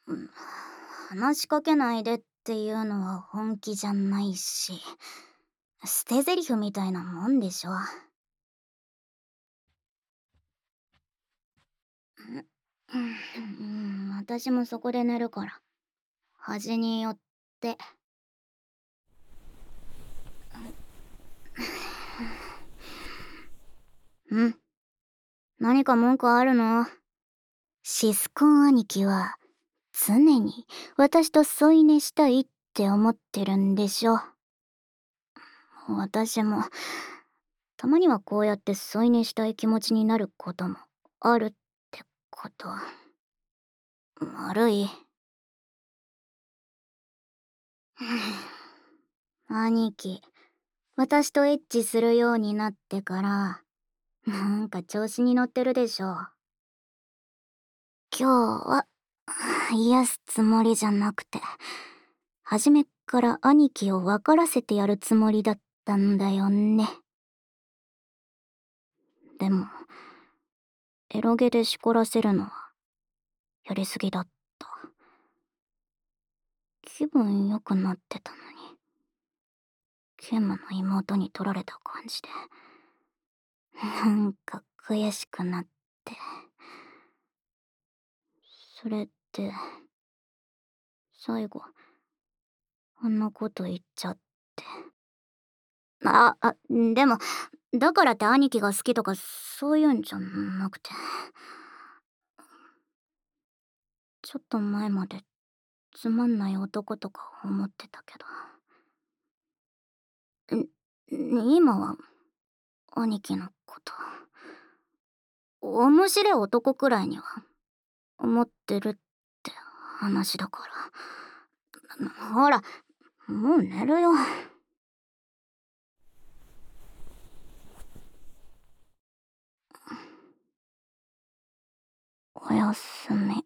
うん、話しかけないでっていうのは本気じゃないし、捨て台詞みたいなもんでしょ。私もそこで寝るから。端に寄って。ん、何か文句あるの？シスコン兄貴は常に私と添い寝したいって思ってるんでしょ。私もたまにはこうやって添い寝したい気持ちになることもあるってこと。悪い。兄貴、私とエッチするようになってからなんか調子に乗ってるでしょ。今日は癒すつもりじゃなくて、初めっから兄貴を分からせてやるつもりだったんだよね。でもエロゲでしこらせるのはやりすぎだった。気分良くなってたのにケンマの妹に取られた感じでなんか悔しくなって。それって最後あんなこと言っちゃって。でもだからって兄貴が好きとかそういうんじゃなくて、ちょっと前までつまんない男とか思ってたけど、今は兄貴のこと面白い男くらいには思ってるって話だから。ほら、もう寝るよ。おやすみ。